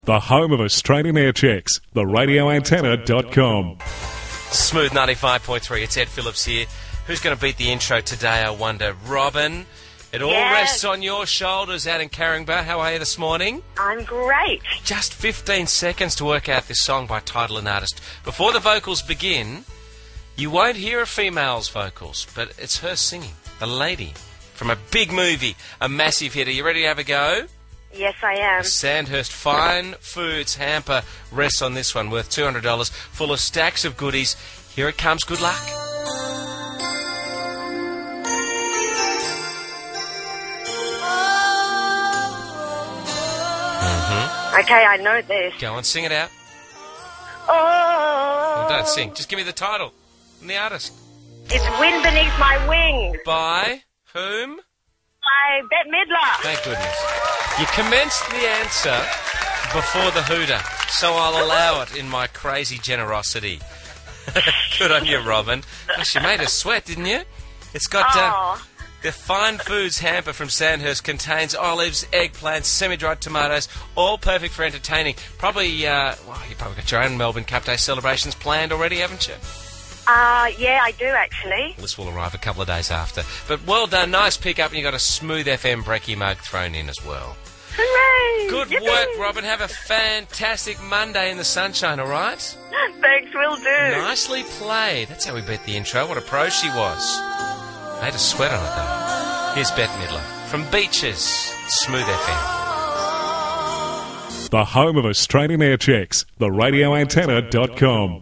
The home of Australian air checks, theradioantenna.com. Smooth 95.3, it's Ed Phillips here. Who's going to beat the intro today, I wonder? Robin, it all rests on your shoulders out in Caringbah. How are you this morning? I'm great. Just 15 seconds to work out this song by title and artist. Before the vocals begin, you won't hear a female's vocals, but it's her singing, The Lady, from a big movie, a massive hit. Are you ready to have a go? Yes, I am. Sandhurst Fine Foods hamper rests on this one, worth $200, full of stacks of goodies. Here it comes. Good luck. Okay, I know this. Go on, sing it out. Oh. Well, don't sing. Just give me the title and the artist. It's Wind Beneath My Wings By whom? by Bette Midler. Thank goodness. You commenced the answer before the hooter, so I'll allow it in my crazy generosity. Good on you, Robin. Gosh, you made us sweat, didn't you? It's got the Fine Foods hamper from Sandhurst contains olives, eggplants, semi-dried tomatoes, all perfect for entertaining. Probably, you probably got your own Melbourne Cup Day celebrations planned already, haven't you? Yeah, I do actually. This will arrive a couple of days after. But well done, nice pick-up, and you got a Smooth FM brekkie mug thrown in as well. Hooray! Good Yippee! work, Robin. Have a fantastic Monday in the sunshine, all right? Thanks, will do. Nicely played. That's how we beat the intro. What a pro she was. Made a sweat on it, though. Here's Bette Midler from Beaches, Smooth FM. The home of Australian air checks, theradioantenna.com.